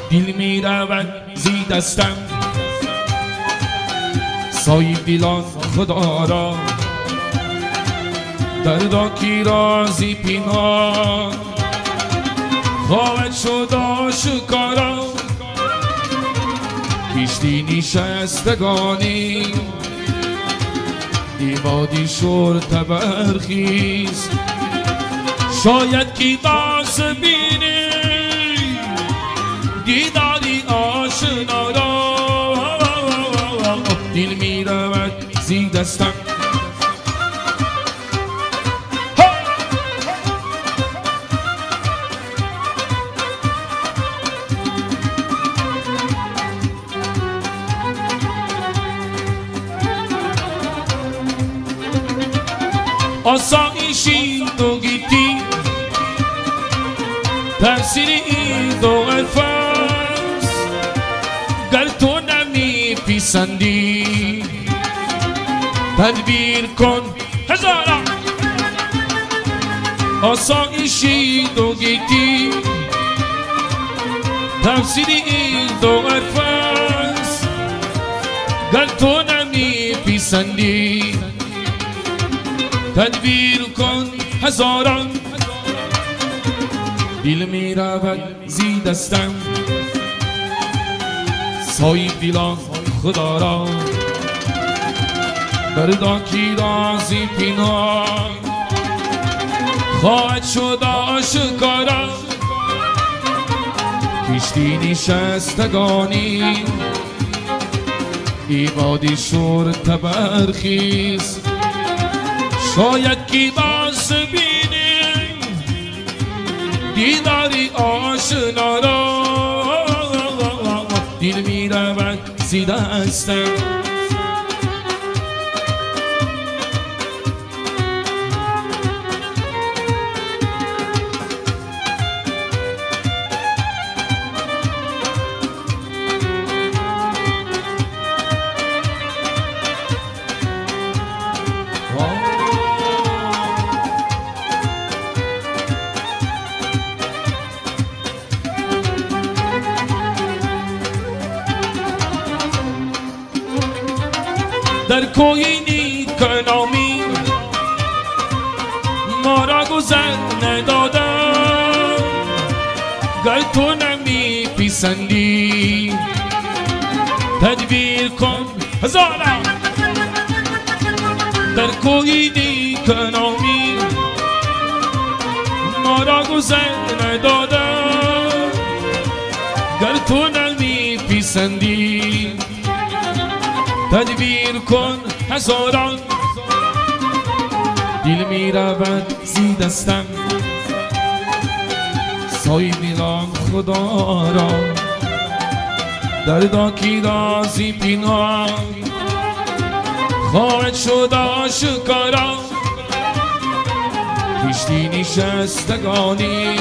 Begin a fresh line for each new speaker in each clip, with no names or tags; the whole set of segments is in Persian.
دل می رود زی دستم سایه دیلان خدا را دردا کی رازی پینان خواهد شد آشکارا کشتی نشستگانی دیوادی شرط برخیز شاید کی باز بینی دیداری آشنا را دل می رود زی دستم آسایشی تو گیتی تفسیری دو الفاظ گر تو نمی پیسندی تدبیر کن هزاران آسایشی تو گیتی تفسیری دو الفاظ گر تو نمی پیسندی تدبیر کن هزاران دل می رود زی دستم سایه دیلان خدا را دردا کی رازی پینان خواهد شد آشکارا کشتی نشستگانی ایوادی شرط برخیز شاید کی باز بینی دیداری آشنا را دل می رود زی دستم در کوی نیکنامی ما را گذر ندادم گر تو نمی پیسندی تدبیر کن هزاران در کوی نیکنامی ما را گذر ندادم گر تو نمی پیسندی تدبیر کن هزاران دل می رود زی دستم سایه دیلان خدا را دردا کی رازی پینان خواهد شد آشکارا کشتی نشستگانی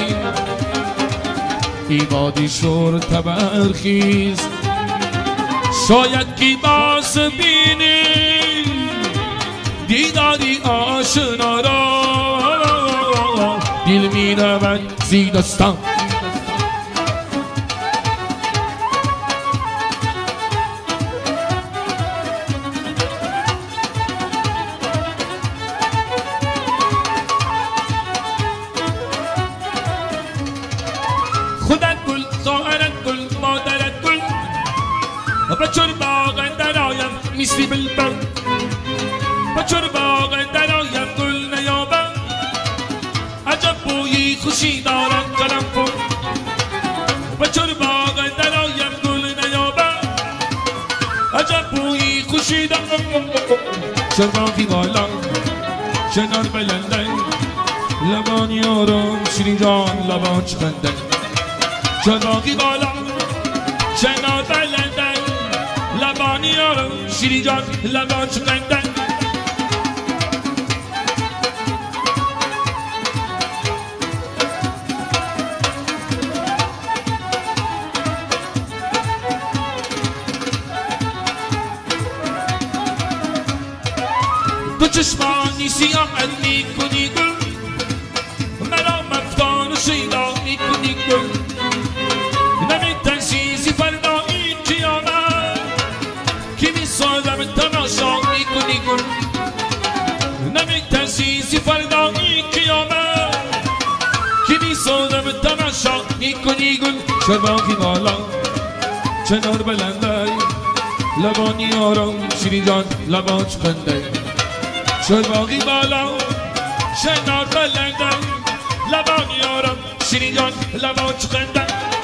ایوادی شرط برخیز شاید کی باز بینی دیداری آشنا را دل می رود زی دستم خودت گل خواهرت گل مادرت گل بچور باغ درایم مثل بلبل بچور باغ درایم گل نیابم عجب بویی خوشی دارد قرنفل بچور باغ درایم گل نیابم عجب بویی خوشی دارد شرباقی بالا شنار بلنده لبانی آرام شیرین جان لبان چخنده شرباقی بالا شنار بلنده لبانی آرام شیرین جان لبان چخنده تو چشمانی سیاحت میکنی گل مرا مفتان و شیدا میکنی گل نمیترسی شرباقی بالا چنار بلنده لبانی آرام شیرین جان لباش خنده شرباقی بالا چنار بلنده لبانی آرام شیرین جان لباش خنده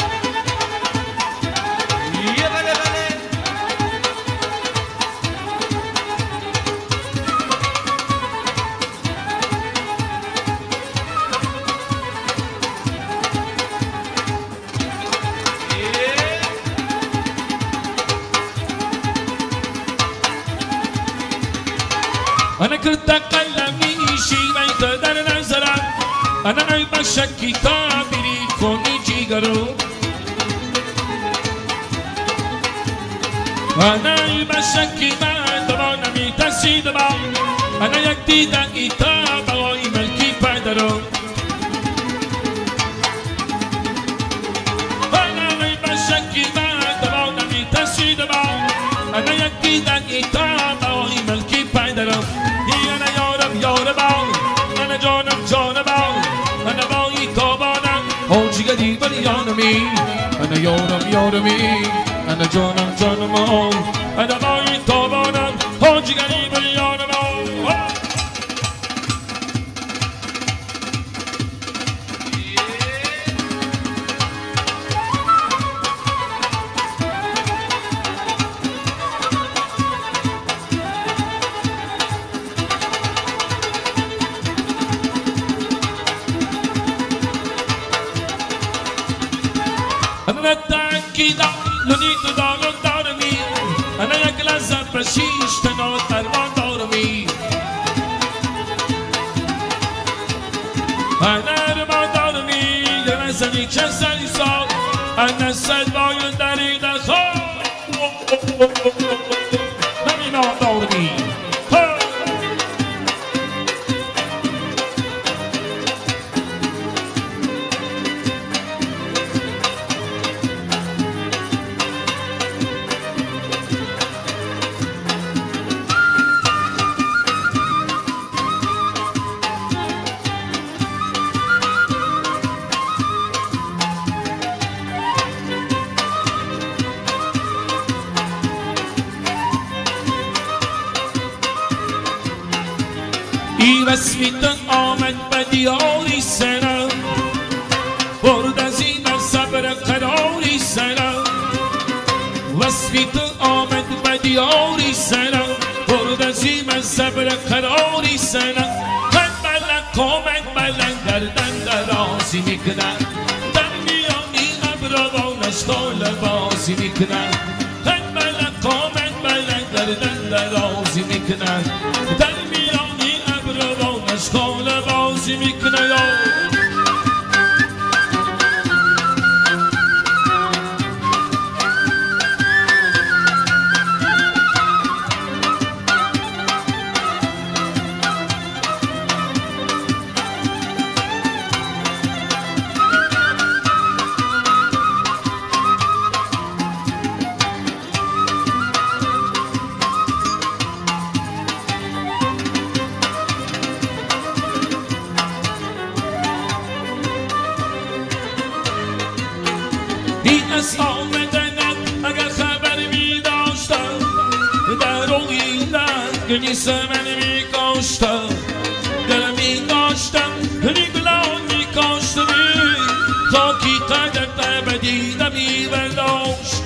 أنا كنت أقلمي شيء يقدر نزرع أنا عيب شكي تعبيري كوني جيجرو أنا عيب شكي ما دبانا ميتسي دبا أنا يكتي دقي تابا ويملكي بدرو أنا عيب شكي ما دبانا ميتسي دبا أنا يكتي دقي تابا ويملكي بدرو أنا جانم جانبم أنا باقي تابانم حاجی گدی بریانمی أنا یارم یارمی أنا جانم جانم أنا باقي تابانم حاجی گدی بریانم أنا تأكيدا لونيت دارم دارمي أنا يكلازم بشيش تنو تربان دارمي أنا ربان دارمي يرزني كسري صار أنا سلباي داري دخل نمي ما دارمي رسمیت آمد به دیاری سنم برد از این صبر قراری سنم رسمیت آمد به دیاری سنم برد از این صبر قراری سنم خد بلند آمد بلند گردن درازی میکنن در میانی ابروانش دال بازی میکنن خد بلند آمد بلند گردن درازی میکنن اشکال بازی میکنه یا از آمدنت اگر خبر می داشتم در رویلت گنیس من می کاشتم دل می کاشتم گلان می کاشتم خاکی قدر بدیدم می برداشت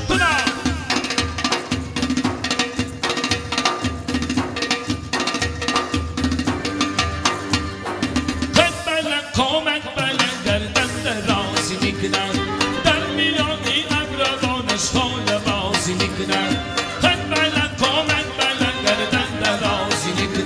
خد بلند قامت بلند گردن درازی میکنن در میانی ابروانش حال بازی میکنن خد بلند قامت بلند گردن درازی میکنن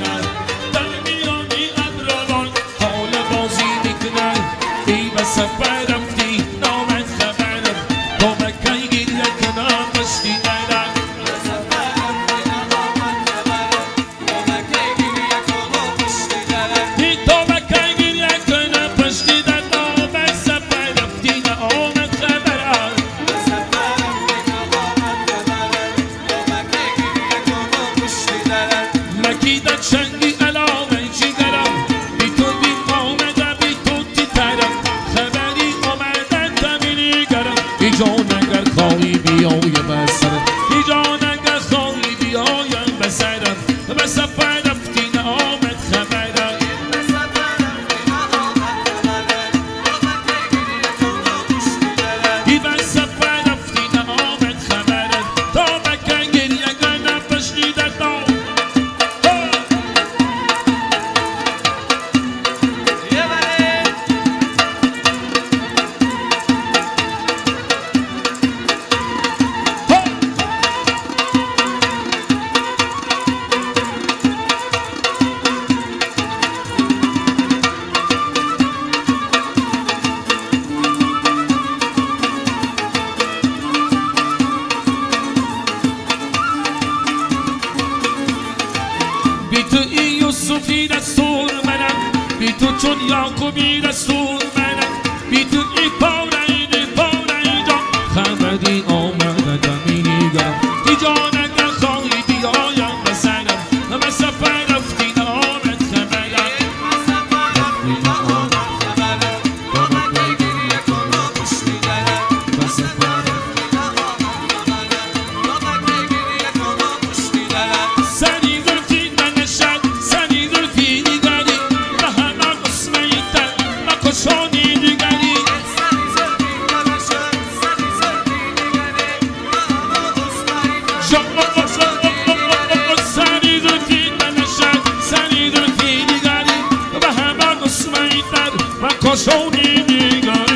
خواهی بیایم بسرم ای جان اگر خواهی بیایم بسرم به سفر رفتی آمد خبرم ای به سفر رفتی آمد خبرم تا بکن گریه گرنم بشنیدت بی تو ای یوسفی رسول منم بی تو چون یعقوبی رسول منم بی تو ای پاره جان خبری آمدم میگم ای جان اگر خواهی بیایم بسرم به سفر رفتی آمد خبرم کاشانی دیگری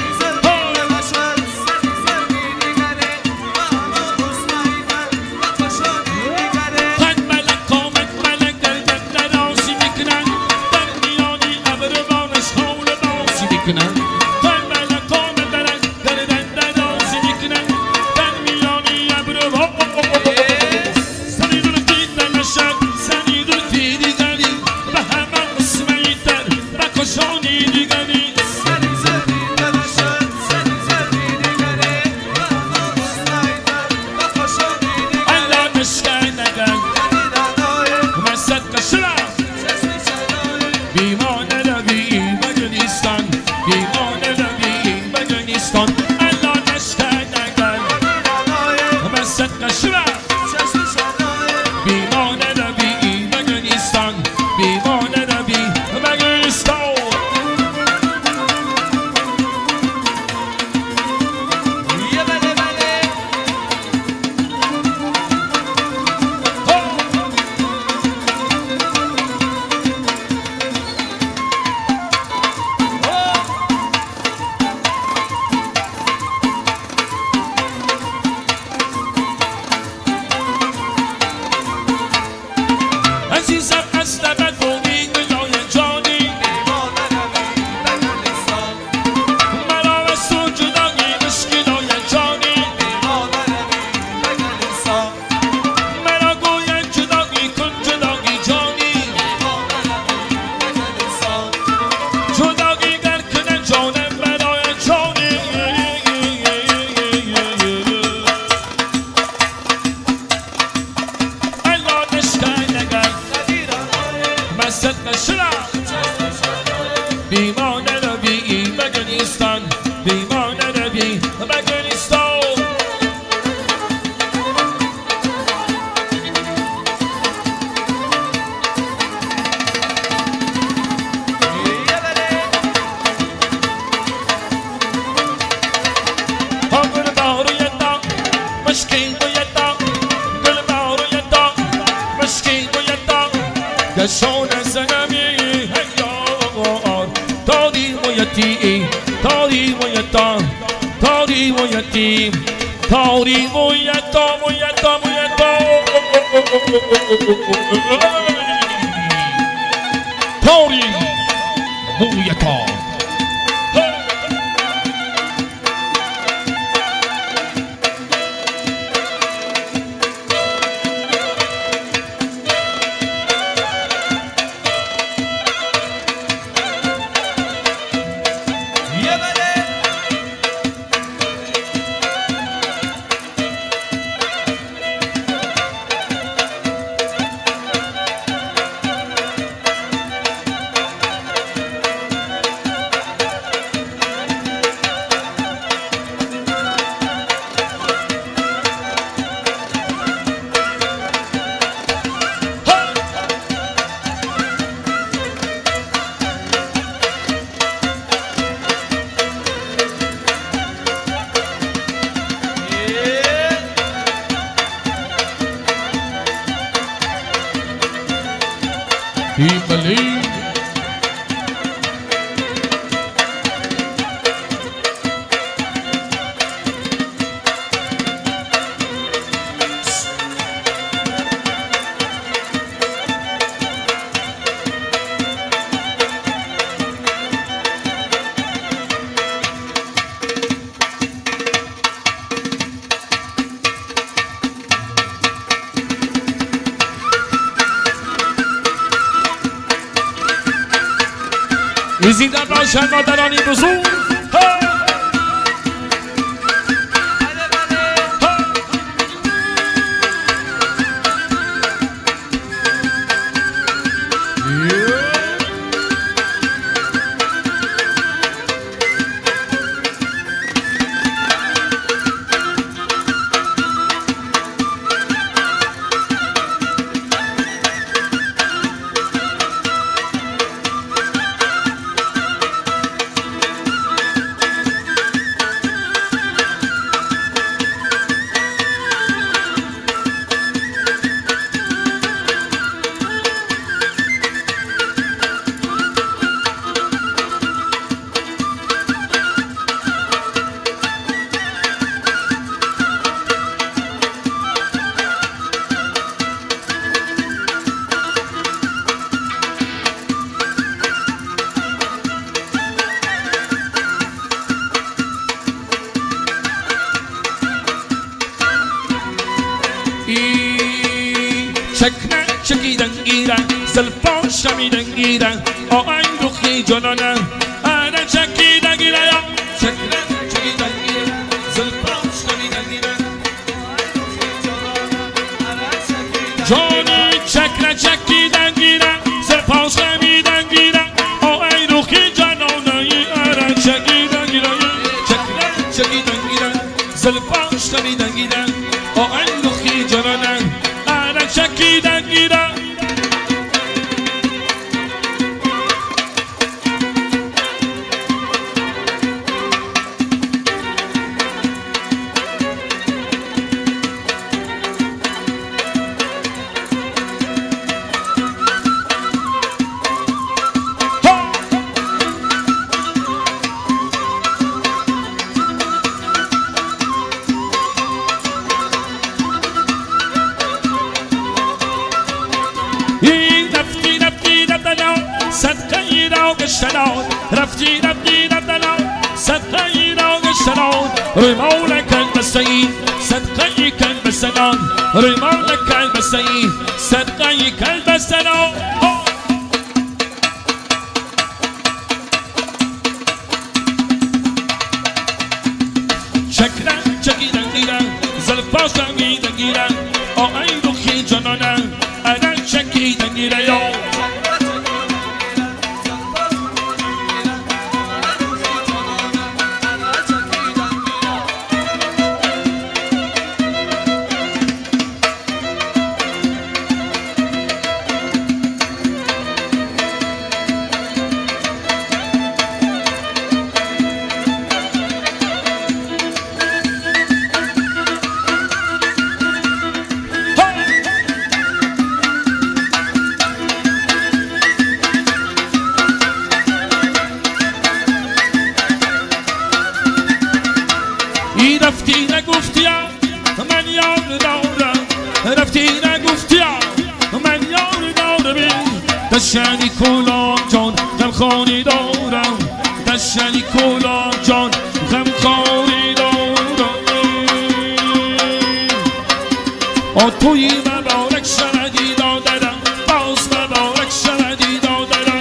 خد ملک آمد ملک در دراسی میکنن در میانی ابروانش حول باسی میکنن خد ملک آمد در دراسی میکنن در میانی ابروان سنی درتی نشد سنی درتی دیگری به همه قسمیتر و کاشانی دیگری کشان زنمی هیار تاریم و یتیم تاریم و یتام تاریم و یتیم تاریم و یتام و یتام و یتام تاریم و یتام زیده باشد مادرانی بزرگ چکنه چکیدن گیرن زلفان شمیدن گیرن آهنگ روخی جنانن آره چکیدن گیرن چکنه چکیدن گیرن زلفان شمیدن گیرن جانی چکنه چکیدن گیرن زلفان شمیدن گیرن آهنگ روخی جنانن آره چکیدن گیرن چکنه چکیدن گیرن زلفان شمیدن گیرن آهنگ روخی جنانن چکیدن گیرن رفتی رفتی رفتنا صدقه را گشتنان روی مولکن بسیی صدقه کن بسنان روی مولکن بسیی صدقه کن بسنان چکرن چکیدن گیرن زلفا شمیدن گیرن آهنگ روخی جنانن اگر چکیدن گیرن یا رفتی نگفتیم من یار دارم رفتی نگفتیم من یار دارم دشنی کلام جان غمخواری دارم دشنی کلام جان غمخواری دارم توی مبارک شدی دادرم باز مبارک شدی دادرم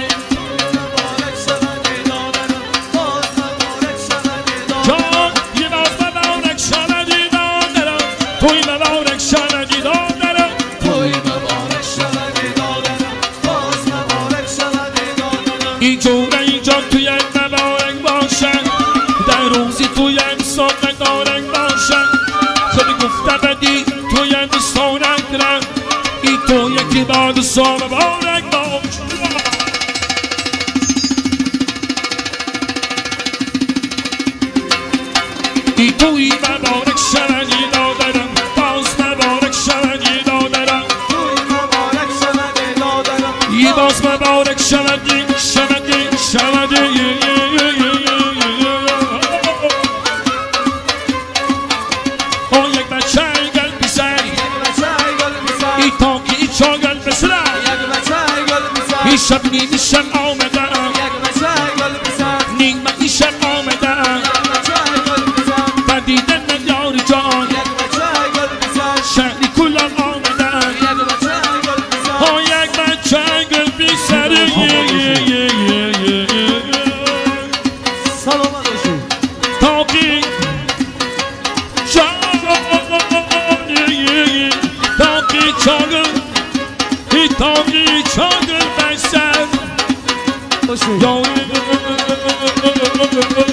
جان یه باز مبارک شدی دادرم توی مبارک شدی دادرم توی مبارک شدی دادرم باز مبارک شدی دادرم اینجا توی مبارک باشن در روزی توی صبح مبارک باشن خیلی گفته بدی توی دستانک درم این تو یکی بعد صبح مبارک باش ای توی مبارک شدی دادرم باز مبارک شدی دادرم توی مبارک شدی دادرم ای باز مبارک شدی شدی شدی او یک بچه گل بیسری ای تاکی ای چاگل بسرم ای شب نیمی شب آمدم نیمه ای شب آمدم دیدن من یار جان شهری کلم آمدن ها یک بچه گل بی سری
باشین.